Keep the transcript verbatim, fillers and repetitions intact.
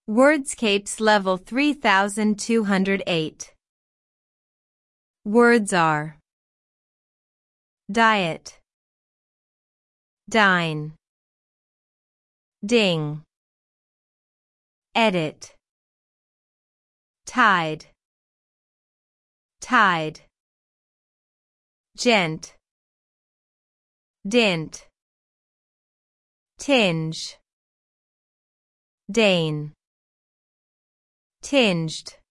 Wordscapes Level three thousand two hundred eight. Words are diet, dine, ding, edit, tide, tide, gent, dint, tinge, dane, tinged.